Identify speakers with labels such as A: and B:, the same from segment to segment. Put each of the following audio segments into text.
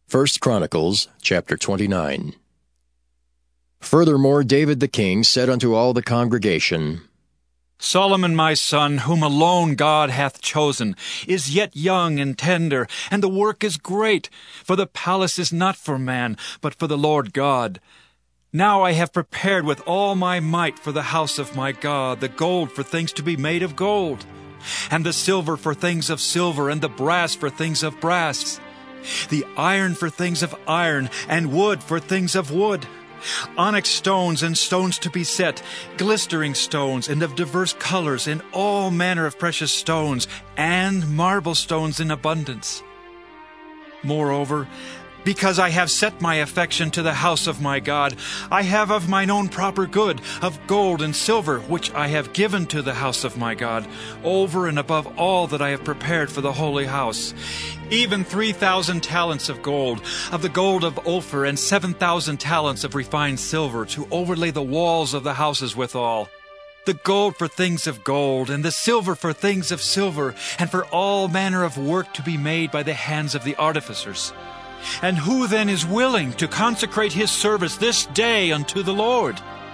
A: 1 Chronicles chapter 29. Furthermore, David the king said unto all the congregation,
B: Solomon my son, whom alone God hath chosen, is yet young and tender, and the work is great, for the palace is not for man, but for the Lord God. Now I have prepared with all my might for the house of my God the gold for things to be made of gold, and the silver for things of silver, and the brass for things of brass, the iron for things of iron, and wood for things of wood, onyx stones and stones to be set, glistering stones and of diverse colors, and all manner of precious stones, and marble stones in abundance. Moreover, because I have set my affection to the house of my God, I have of mine own proper good, of gold and silver, which I have given to the house of my God, over and above all that I have prepared for the holy house, even 3,000 talents of gold, of the gold of Ophir, and 7,000 talents of refined silver, to overlay the walls of the houses withal. The gold for things of gold, and the silver for things of silver, and for all manner of work to be made by the hands of the artificers. And who then is willing to consecrate his service this day unto the Lord?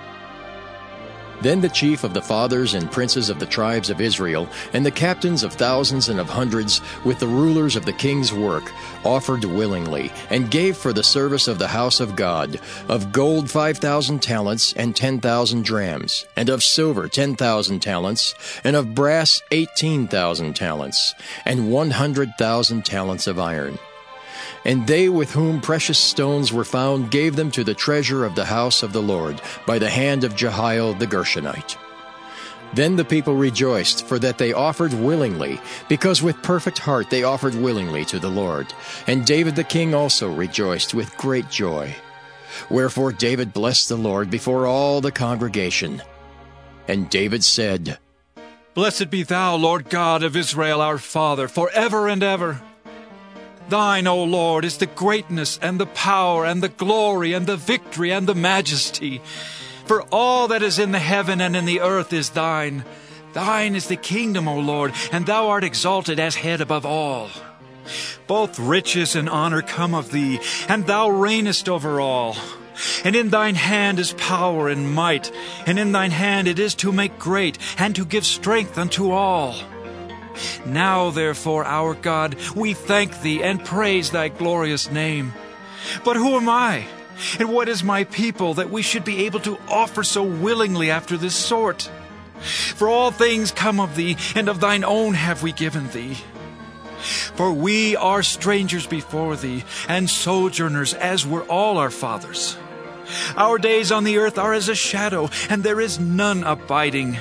A: Then the chief of the fathers and princes of the tribes of Israel, and the captains of thousands and of hundreds, with the rulers of the king's work, offered willingly, and gave for the service of the house of God, of gold 5,000 talents, and 10,000 drams, and of silver 10,000 talents, and of brass 18,000 talents, and 100,000 talents of iron. And they with whom precious stones were found gave them to the treasure of the house of the Lord, by the hand of Jehiel the Gershonite. Then the people rejoiced, for that they offered willingly, because with perfect heart they offered willingly to the Lord. And David the king also rejoiced with great joy. Wherefore David blessed the Lord before all the congregation. And David said,
B: Blessed be thou, Lord God of Israel our Father, forever and ever. Thine, O Lord, is the greatness, and the power, and the glory, and the victory, and the majesty. For all that is in the heaven and in the earth is thine. Thine is the kingdom, O Lord, and thou art exalted as head above all. Both riches and honor come of thee, and thou reignest over all. And in thine hand is power and might, and in thine hand it is to make great, and to give strength unto all. Now, therefore, our God, we thank thee and praise thy glorious name. But who am I, and what is my people, that we should be able to offer so willingly after this sort? For all things come of thee, and of thine own have we given thee. For we are strangers before thee, and sojourners, as were all our fathers. Our days on the earth are as a shadow, and there is none abiding.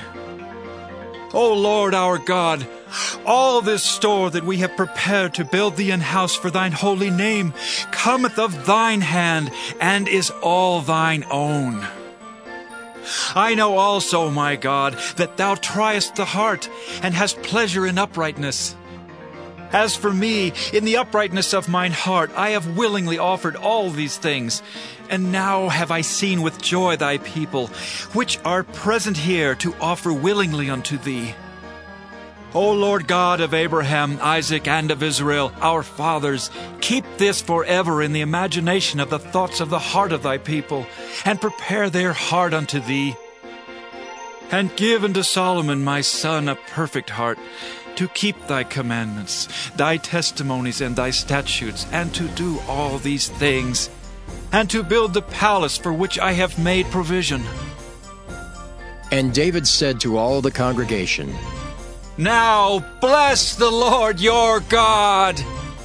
B: O Lord our God, all this store that we have prepared to build thee an house for thine holy name cometh of thine hand, and is all thine own. I know also, my God, that thou triest the heart, and hast pleasure in uprightness. As for me, in the uprightness of mine heart, I have willingly offered all these things. And now have I seen with joy thy people, which are present here, to offer willingly unto thee. O Lord God of Abraham, Isaac, and of Israel, our fathers, keep this forever in the imagination of the thoughts of the heart of thy people, and prepare their heart unto thee. And give unto Solomon my son a perfect heart, to keep thy commandments, thy testimonies, and thy statutes, and to do all these things, and to build the palace for which I have made provision.
A: And David said to all the congregation,
B: Now bless the Lord your God.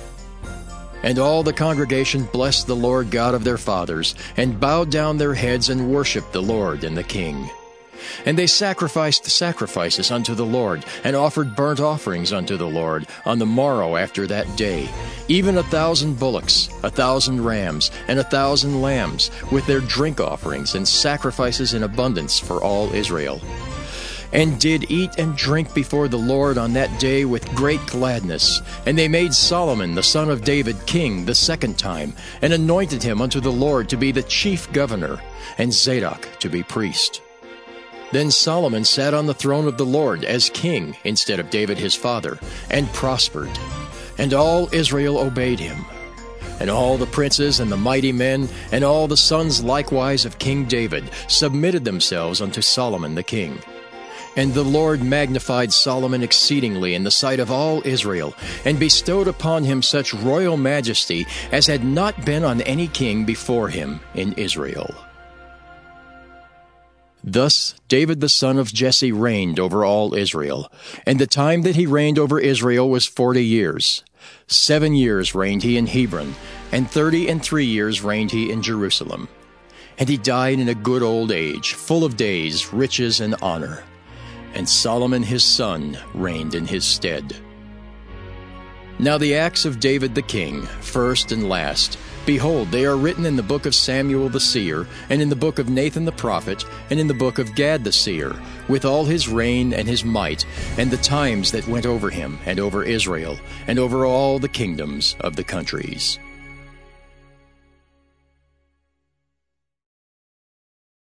A: And all the congregation blessed the Lord God of their fathers, and bowed down their heads and worshipped the Lord and the king. And they sacrificed sacrifices unto the Lord, and offered burnt offerings unto the Lord on the morrow after that day, even 1,000 bullocks, 1,000 rams, and 1,000 lambs, with their drink offerings and sacrifices in abundance for all Israel. And did eat and drink before the Lord on that day with great gladness. And they made Solomon the son of David king the second time, and anointed him unto the Lord to be the chief governor, and Zadok to be priest. Then Solomon sat on the throne of the Lord as king instead of David his father, and prospered. And all Israel obeyed him. And all the princes and the mighty men, and all the sons likewise of King David, submitted themselves unto Solomon the king. And the Lord magnified Solomon exceedingly in the sight of all Israel, and bestowed upon him such royal majesty as had not been on any king before him in Israel. Thus David the son of Jesse reigned over all Israel, and the time that he reigned over Israel was 40 years. 7 years reigned he in Hebron, and 33 years reigned he in Jerusalem. And he died in a good old age, full of days, riches, and honor. And Solomon his son reigned in his stead. Now the acts of David the king, first and last, behold, they are written in the book of Samuel the seer, and in the book of Nathan the prophet, and in the book of Gad the seer, with all his reign and his might, and the times that went over him, and over Israel, and over all the kingdoms of the countries.